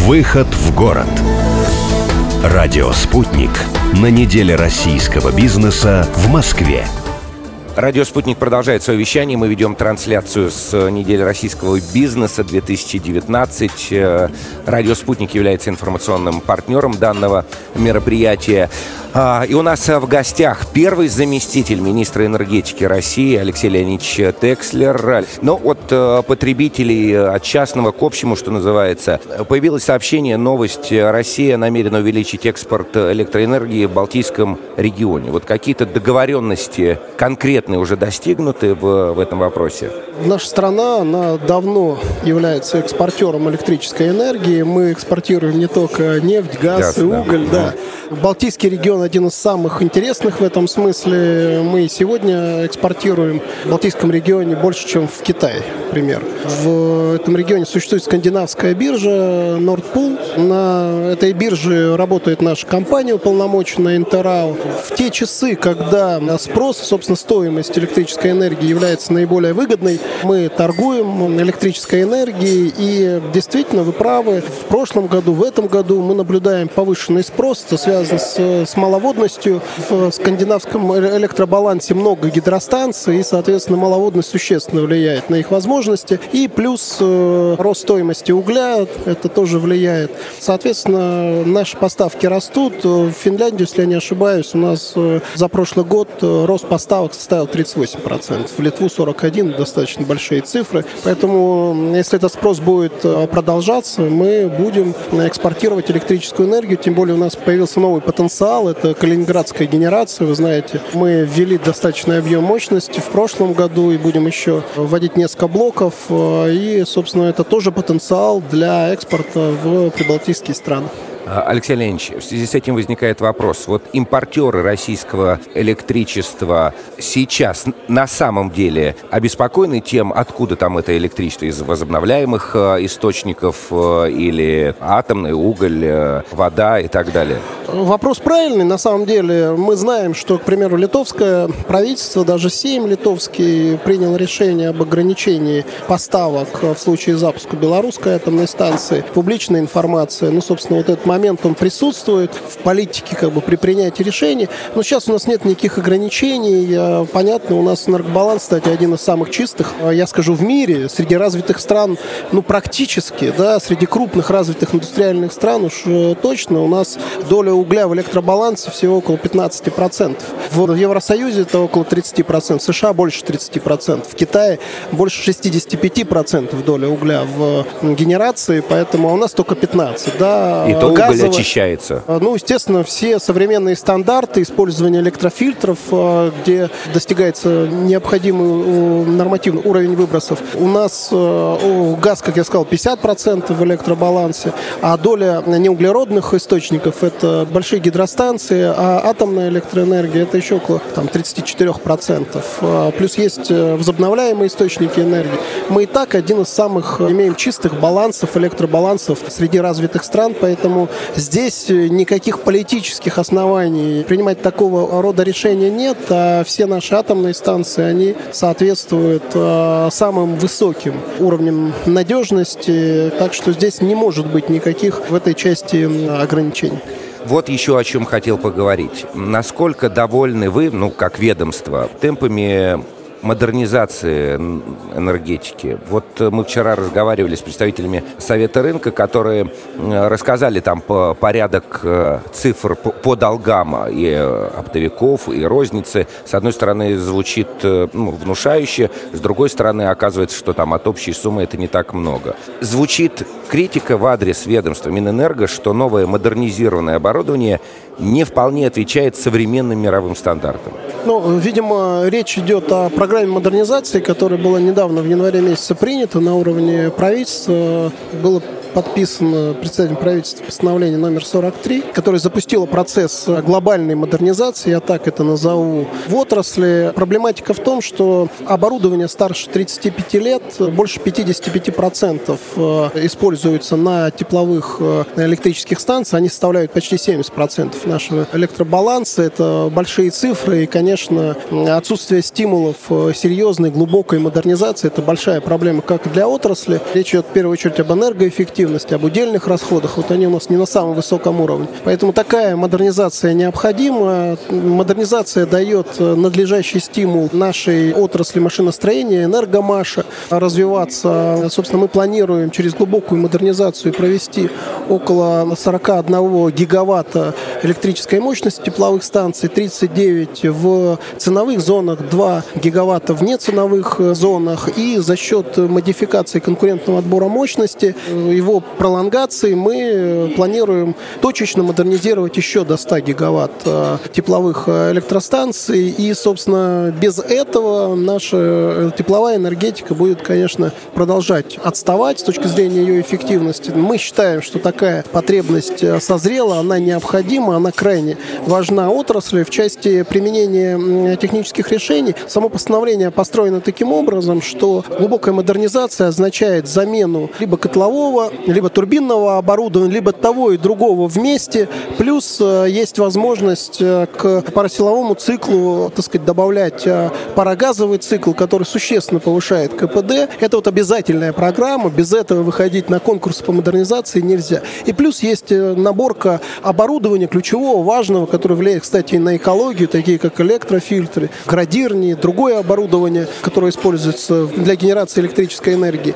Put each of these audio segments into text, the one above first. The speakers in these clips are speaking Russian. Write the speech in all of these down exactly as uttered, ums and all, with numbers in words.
Выход в город. Радио «Спутник» на неделе российского бизнеса в Москве. Радио «Спутник» продолжает свое вещание. Мы ведем трансляцию с недели российского бизнеса две тысячи девятнадцать. Радио «Спутник» является информационным партнером данного мероприятия. И у нас в гостях первый заместитель министра энергетики России Алексей Леонидович Текслер. Но от потребителей от частного к общему, что называется, появилось сообщение, новость: Россия намерена увеличить экспорт электроэнергии в Балтийском регионе. Вот какие-то договоренности конкретные уже достигнуты в, в этом вопросе? Наша страна, она давно является экспортером электрической энергии. Мы экспортируем не только нефть, газ, газ и уголь. Да. Да. Балтийский регион один из самых интересных в этом смысле. Мы сегодня экспортируем в Балтийском регионе больше, чем в Китае, например. В этом регионе существует скандинавская биржа Nord Pool. На этой бирже работает наша компания, уполномоченная Интеррау. В те часы, когда спрос, собственно, стоимость электрической энергии является наиболее выгодной, мы торгуем электрической энергией. И действительно, вы правы, в прошлом году, в этом году мы наблюдаем повышенный спрос. Это связано с, с маловодностью. В скандинавском электробалансе много гидростанций, и, соответственно, маловодность существенно влияет на их возможности. И плюс э, рост стоимости угля, это тоже влияет. Соответственно, наши поставки растут. В Финляндию, если я не ошибаюсь, у нас э, за прошлый год э, рост поставок составил тридцать восемь процентов. В Литву сорок один процент, достаточно большие цифры. Поэтому, если этот спрос будет продолжаться, мы будем экспортировать электрическую энергию. Тем более у нас появился новый потенциал. Это калининградская генерация. Вы знаете, мы ввели достаточный объем мощности в прошлом году и будем еще вводить несколько блоков. И, собственно, это тоже потенциал для экспорта в прибалтийские страны. Алексей Леонидович, в связи с этим возникает вопрос. Вот импортеры российского электричества сейчас на самом деле обеспокоены тем, откуда там это электричество, из возобновляемых источников или атомный, уголь, вода и так далее? Вопрос правильный. На самом деле мы знаем, что, к примеру, литовское правительство, даже Сейм литовский, принял решение об ограничении поставок в случае запуска белорусской атомной станции. Публичная информация, ну, собственно, вот этот момент, он присутствует в политике как бы при принятии решений. Но сейчас у нас нет никаких ограничений. Понятно, у нас энергобаланс, кстати, один из самых чистых, я скажу, в мире. Среди развитых стран, ну, практически, да, среди крупных развитых индустриальных стран уж точно у нас доля угля в электробалансе всего около пятнадцать процентов. В Евросоюзе это около тридцать процентов, в США больше тридцать процентов, в Китае больше шестьдесят пять процентов доля угля в генерации, поэтому у нас только пятнадцать процентов. Да, и то уголь очищается. Ну, естественно, все современные стандарты использования электрофильтров, где достигается необходимый нормативный уровень выбросов. У нас газ, как я сказал, пятьдесят процентов в электробалансе, а доля неуглеродных источников — это большие гидростанции, а атомная электроэнергия — это еще около там, тридцать четыре процента. Плюс есть возобновляемые источники энергии. Мы и так один из самых имеем чистых балансов, электробалансов среди развитых стран, поэтому здесь никаких политических оснований принимать такого рода решения нет, а все наши атомные станции, они соответствуют э, самым высоким уровням надежности, так что здесь не может быть никаких в этой части ограничений. Вот еще о чем хотел поговорить. Насколько довольны вы, ну, как ведомство, темпами модернизации энергетики? Вот мы вчера разговаривали с представителями Совета рынка, которые рассказали там по порядок цифр по, по долгам и оптовиков, и розницы. С одной стороны, звучит, ну, внушающе, с другой стороны, оказывается, что там от общей суммы это не так много. Звучит критика в адрес ведомства Минэнерго, что новое модернизированное оборудование не вполне отвечает современным мировым стандартам. Ну, видимо, речь идет о программе модернизации, которая была недавно в январе месяце принята на уровне правительства. Было подписано представителем правительства постановление номер сорок три, которое запустило процесс глобальной модернизации, я так это назову, в отрасли. Проблематика в том, что оборудование старше тридцати пяти лет, больше пятьдесят пять процентов используется на тепловых электрических станциях, они составляют почти семьдесят процентов нашего электробаланса. Это большие цифры, и, конечно, отсутствие стимулов серьезной, глубокой модернизации — это большая проблема как для отрасли. Речь идет в первую очередь об энергоэффективности, эффективности, об удельных расходах, вот они у нас не на самом высоком уровне. Поэтому такая модернизация необходима. Модернизация дает надлежащий стимул нашей отрасли машиностроения, энергомаша, развиваться. Собственно, мы планируем через глубокую модернизацию провести около сорок один гигаватта электрической мощности тепловых станций, тридцать девять в ценовых зонах, два гигаватта в неценовых зонах. И за счет модификации конкурентного отбора мощности, его пролонгации, мы планируем точечно модернизировать еще до ста гигаватт тепловых электростанций. И, собственно, без этого наша тепловая энергетика будет, конечно, продолжать отставать с точки зрения ее эффективности. Мы считаем, что такая потребность созрела, она необходима, она крайне важна отрасли. В части применения технических решений само постановление построено таким образом, что глубокая модернизация означает замену либо котлового, либо турбинного оборудования, либо того и другого вместе. Плюс есть возможность к паросиловому циклу, так сказать, добавлять парогазовый цикл, который существенно повышает КПД. Это вот обязательная программа, без этого выходить на конкурсы по модернизации нельзя. И плюс есть наборка оборудования ключевого, важного, которое влияет, кстати, и на экологию, такие как электрофильтры, градирни, другое оборудование, которое используется для генерации электрической энергии.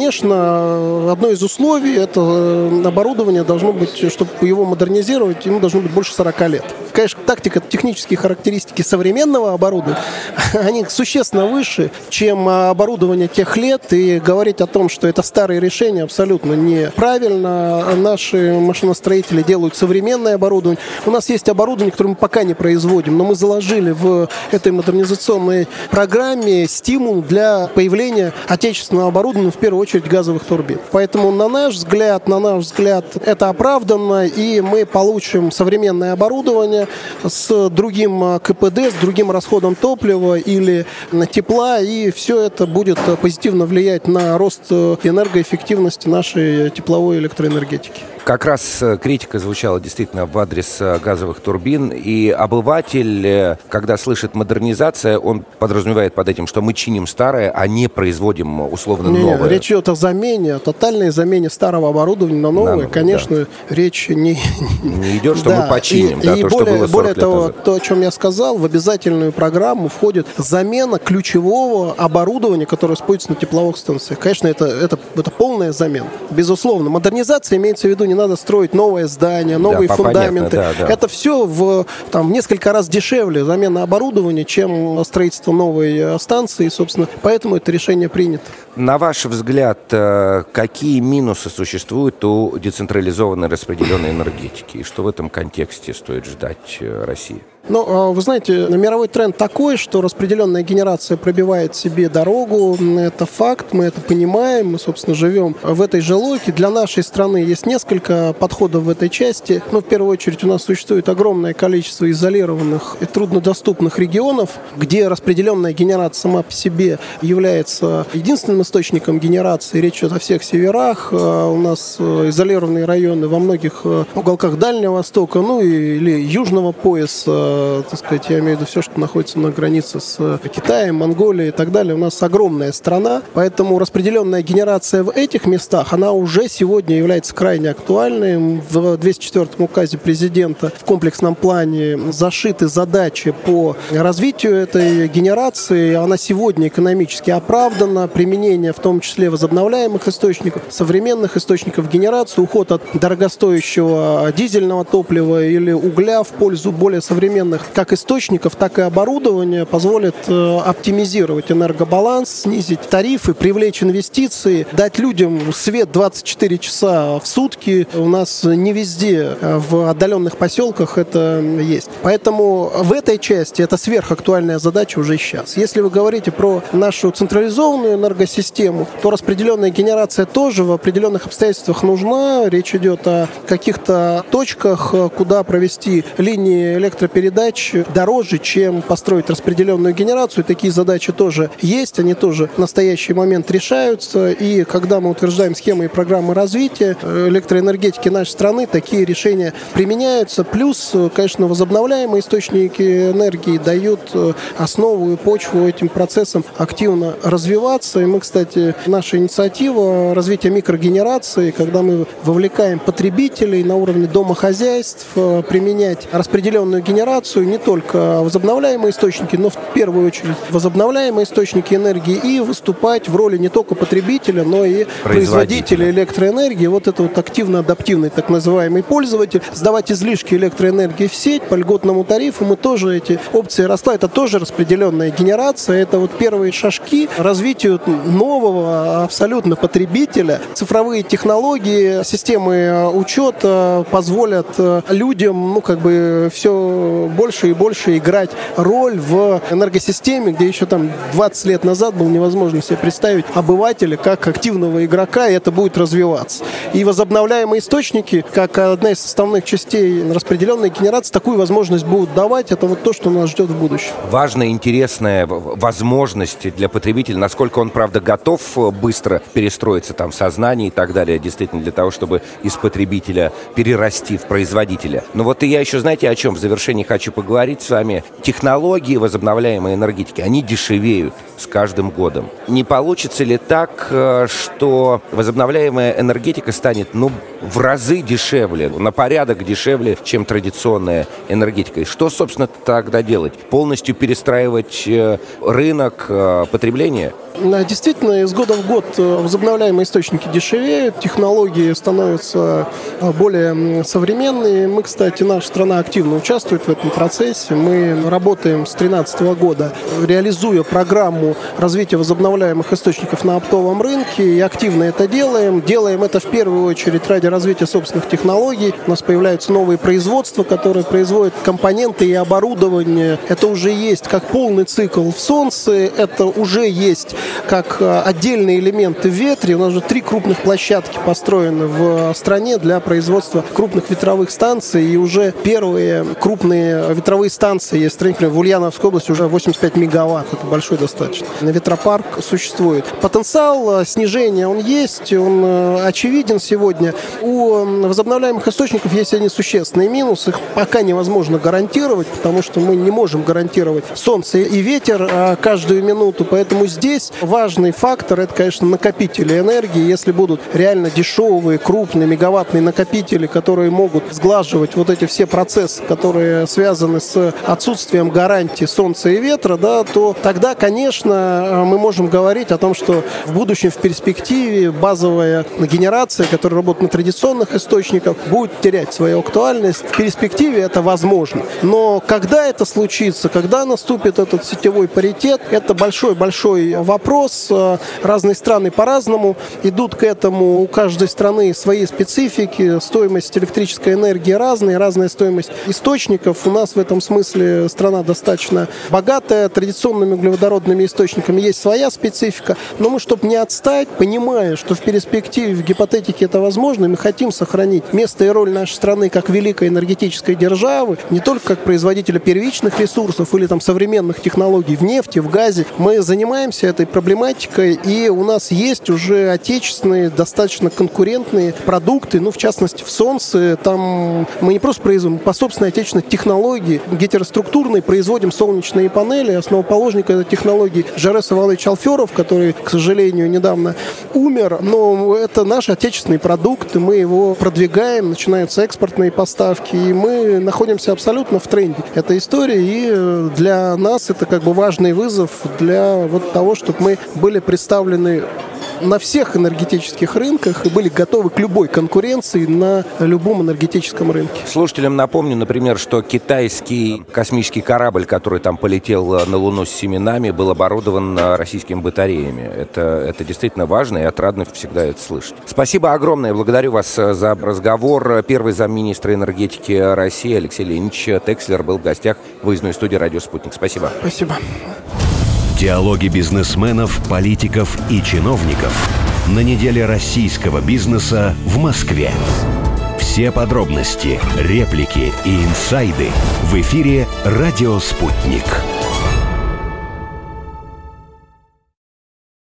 Конечно, одно из условий — это оборудование должно быть, чтобы его модернизировать, ему должно быть больше сорока лет. Конечно, тактика, технические характеристики современного оборудования, они существенно выше, чем оборудование тех лет, и говорить о том, что это старые решения, абсолютно неправильно. Наши машиностроители делают современное оборудование. У нас есть оборудование, которое мы пока не производим, но мы заложили в этой модернизационной программе стимул для появления отечественного оборудования, в первую очередь газовых турбин. Поэтому, на наш взгляд, на наш взгляд, это оправданно, и мы получим современное оборудование с другим КПД, с другим расходом топлива или тепла, и все это будет позитивно влиять на рост энергоэффективности нашей тепловой электроэнергетики. Как раз критика звучала действительно в адрес газовых турбин, и обыватель, когда слышит модернизация, он подразумевает под этим, что мы чиним старое, а не производим условно не, новое. Не, речь идет о замене, о тотальной замене старого оборудования на новое. На, Конечно, да. речь не... Не идет, что да, мы починим, и, да, и то, более, что было более того, назад. То, о чем я сказал, в обязательную программу входит замена ключевого оборудования, которое используется на тепловых станциях. Конечно, это, это, это полная замена, безусловно. Модернизация имеется в виду, не надо строить новое здание, новые да, фундаменты. Да, да. Это все в там, несколько раз дешевле замена оборудования, чем строительство новой станции. Собственно, поэтому это решение принято. На ваш взгляд, какие минусы существуют у децентрализованной распределенной энергетики? И что в этом контексте стоит ждать России? Ну, вы знаете, мировой тренд такой, что распределенная генерация пробивает себе дорогу. Это факт, мы это понимаем, мы, собственно, живем в этой же логике. Для нашей страны есть несколько подходов в этой части. Но, в первую очередь, у нас существует огромное количество изолированных и труднодоступных регионов, где распределенная генерация сама по себе является единственным источником генерации. Речь идет о всех северах. У нас изолированные районы во многих уголках Дальнего Востока, ну или южного пояса. Так сказать, я имею в виду все, что находится на границе с Китаем, Монголией и так далее. У нас огромная страна, поэтому распределенная генерация в этих местах, она уже сегодня является крайне актуальной. В двести четвёртом указе президента в комплексном плане зашиты задачи по развитию этой генерации. Она сегодня экономически оправдана. Применение, в том числе, возобновляемых источников, современных источников генерации, уход от дорогостоящего дизельного топлива или угля в пользу более современных как источников, так и оборудования позволит э, оптимизировать энергобаланс, снизить тарифы, привлечь инвестиции, дать людям свет двадцать четыре часа в сутки. У нас не везде в отдаленных поселках это есть. Поэтому в этой части это сверхактуальная задача уже сейчас. Если вы говорите про нашу централизованную энергосистему, то распределенная генерация тоже в определенных обстоятельствах нужна. Речь идет о каких-то точках, куда провести линии электропередач дороже, чем построить распределенную генерацию. Такие задачи тоже есть, они тоже в настоящий момент решаются. И когда мы утверждаем схемы и программы развития электроэнергетики, энергетики нашей страны такие решения применяются. Плюс, конечно, возобновляемые источники энергии дают основу и почву этим процессам активно развиваться. И мы, кстати, наша инициатива развития микрогенерации, когда мы вовлекаем потребителей на уровне домохозяйств, применять распределенную генерацию, не только возобновляемые источники, но в первую очередь возобновляемые источники энергии, и выступать в роли не только потребителя, но и производителя электроэнергии. Вот это вот активно-адаптивный так называемый пользователь. Сдавать излишки электроэнергии в сеть по льготному тарифу, мы тоже эти опции росла. Это тоже распределенная генерация. Это вот первые шажки развитию нового абсолютно потребителя. Цифровые технологии, системы учета позволят людям, ну, как бы все больше и больше играть роль в энергосистеме, где еще там двадцать лет назад было невозможно себе представить обывателя как активного игрока, и это будет развиваться. И возобновляемые источники, как одна из составных частей распределенной генерации, такую возможность будут давать. Это вот то, что нас ждет в будущем. Важная, интересная возможность для потребителя, насколько он, правда, готов быстро перестроиться там в сознании и так далее, действительно, для того, чтобы из потребителя перерасти в производителя. Но вот и я еще, знаете, о чем в завершении хочу поговорить с вами. Технологии возобновляемой энергетики, они дешевеют с каждым годом. Не получится ли так, что возобновляемая энергетика станет, ну, в разы дешевле, на порядок дешевле, чем традиционная энергетика? И что, собственно, тогда делать? Полностью перестраивать рынок потребления? Действительно, из года в год возобновляемые источники дешевеют, технологии становятся более современные. Мы, кстати, наша страна активно участвует в этом процессе. Мы работаем с две тысячи тринадцатого года, реализуя программу развития возобновляемых источников на оптовом рынке, и активно это делаем. Делаем это в первую очередь ради развития собственных технологий. У нас появляются новые производства, которые производят компоненты и оборудование. Это уже есть как полный цикл в Солнце, это уже есть как отдельные элементы в ветре. У нас уже три крупных площадки построены в стране для производства крупных ветровых станций. И уже первые крупные ветровые станции есть в стране, например, в Ульяновской области уже восемьдесят пять мегаватт. Это большой достаточно. Ветропарк существует. Потенциал снижения, он есть, он очевиден сегодня. У возобновляемых источников есть один существенный минус. Их пока невозможно гарантировать, потому что мы не можем гарантировать солнце и ветер каждую минуту. Поэтому здесь важный фактор – это, конечно, накопители энергии. Если будут реально дешевые, крупные, мегаваттные накопители, которые могут сглаживать вот эти все процессы, которые связаны с отсутствием гарантии солнца и ветра, да, то тогда, конечно, мы можем говорить о том, что в будущем, в перспективе базовая генерация, которая работает на традиционных источниках, будет терять свою актуальность. В перспективе это возможно. Но когда это случится, когда наступит этот сетевой паритет, это большой-большой вопрос. Разные страны по-разному идут к этому. У каждой страны свои специфики. Стоимость электрической энергии разная, разная стоимость источников. У нас в этом смысле страна достаточно богатая. Традиционными углеводородными источниками есть своя специфика. Но мы, чтобы не отстать, понимая, что в перспективе, в гипотетике это возможно, мы хотим сохранить место и роль нашей страны как великой энергетической державы, не только как производителя первичных ресурсов или там современных технологий в нефти, в газе. Мы занимаемся этой проблематикой, и у нас есть уже отечественные, достаточно конкурентные продукты, ну, в частности, в Солнце. Там мы не просто производим, по собственной отечественной технологии гетероструктурной производим солнечные панели. Основоположник этой технологии Жарес Иванович Алферов, который, к сожалению, недавно умер, но это наш отечественный продукт, и мы его продвигаем, начинаются экспортные поставки, и мы находимся абсолютно в тренде этой истории, и для нас это как бы важный вызов для вот того, чтобы мы были представлены на всех энергетических рынках и были готовы к любой конкуренции на любом энергетическом рынке. Слушателям напомню, например, что китайский космический корабль, который там полетел на Луну с семенами, был оборудован российскими батареями. Это, это действительно важно и отрадно всегда это слышать. Спасибо огромное. Благодарю вас за разговор. Первый замминистра энергетики России Алексей Леонидович Текслер был в гостях в выездной студии «Радио Спутник». Спасибо. Спасибо. Диалоги бизнесменов, политиков и чиновников на неделе российского бизнеса в Москве. Все подробности, реплики и инсайды в эфире «Радио Спутник».